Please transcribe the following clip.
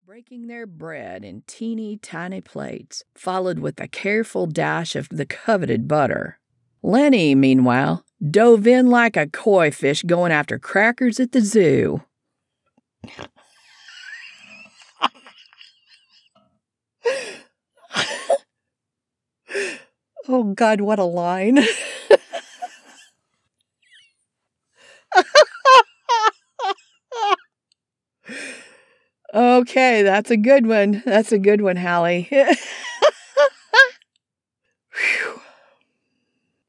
breaking their bread in teeny tiny plates, followed with a careful dash of the coveted butter. Lenny, meanwhile, dove in like a koi fish going after crackers at the zoo. Oh, God, what a line. Okay, that's a good one. That's a good one, Hallie.